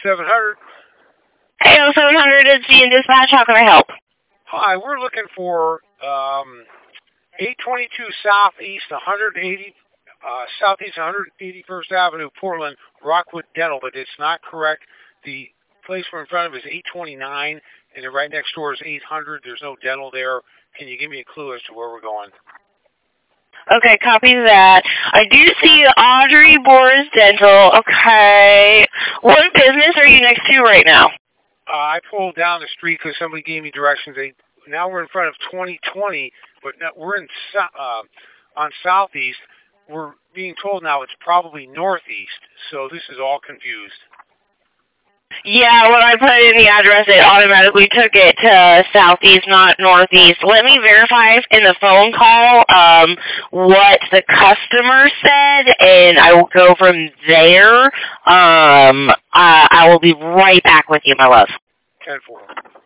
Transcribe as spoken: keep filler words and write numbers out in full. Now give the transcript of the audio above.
seven hundred. Hey, oh seven hundred, it's G and Dispatch. How can I help? Hi, we're looking for um, eight twenty-two Southeast one hundred eighty, uh, Southeast one hundred eighty-first Avenue, Portland, Rockwood Dental, but it's not correct. The place we're in front of is eight twenty-nine, and then right next door is eight hundred. There's no dental there. Can you give me a clue as to where we're going? Okay, copy that. I do see Audrey Boris Dental. Okay. What business are you next to right now? Uh, I pulled down the street because somebody gave me directions. They now we're in front of twenty twenty, but now we're in uh, on Southeast. We're being told now it's probably Northeast, so this is all confused. Yeah, when I put in the address, it automatically took it to Southeast, not Northeast. Let me verify in the phone call um, what the customer said, and I will go from there. Um, uh, I will be right back with you, my love. ten four.